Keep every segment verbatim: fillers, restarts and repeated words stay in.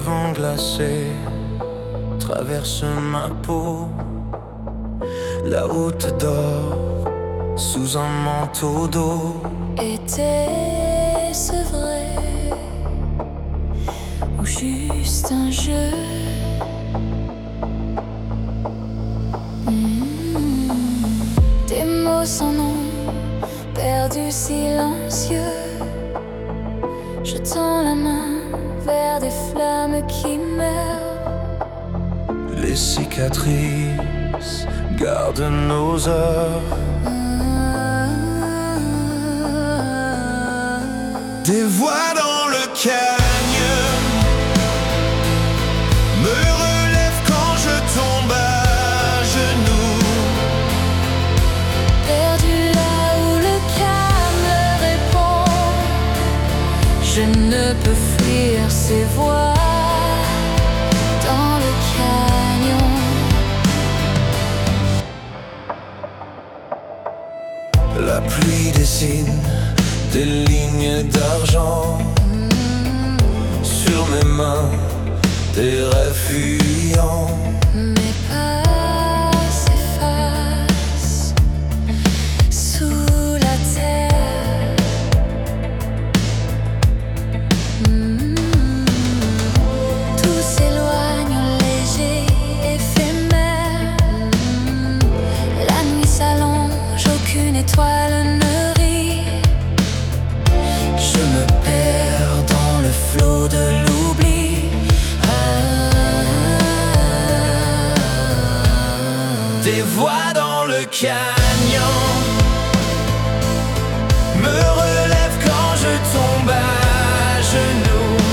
vent glacé traverse ma peau. La route dort sous un manteau d'eau. Était-ce vrai ou juste un jeu? Mmh. Des mots sans nom, perdus silencieux. Je tends la main vers des flammes qui meurent. Les cicatrices gardent nos heures. Des voix dans le canyon me relèvent quand je tombe à genoux. Perdu là où le calme répond, je ne peux fuir ces voix dans le canyon. La pluie dessine des lignes d'argent sur mes mains, des rêves fuyants. Mes pas s'effacent sous la terre. Mmh. Tout s'éloigne léger, éphémère. Mmh. La nuit s'allonge, aucune étoile ne rit. Je me perds dans le flot de l'oubli. Des voix dans le canyon me relèvent quand je tombe à genoux.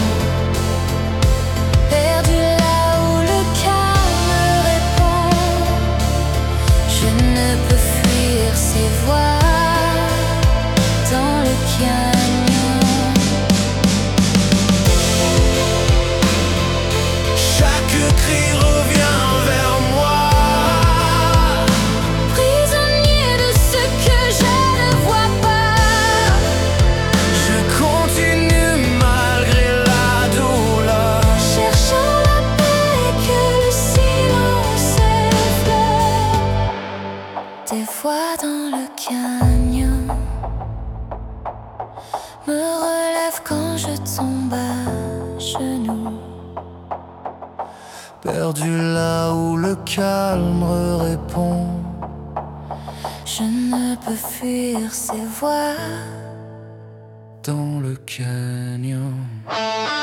Perdu là où le calme répond, je ne peux fuir ces voix dans le canyon. Chaque cri revient vers moi, Prisonnier de ce que je ne vois pas. je continue malgré la douleur. Cherchant la paix que le silence effleure. Des voix dans le canyon me relèvent quand je tombe à genoux. Perdu là où le calme répond, Je ne peux fuir ces voix dans le canyon.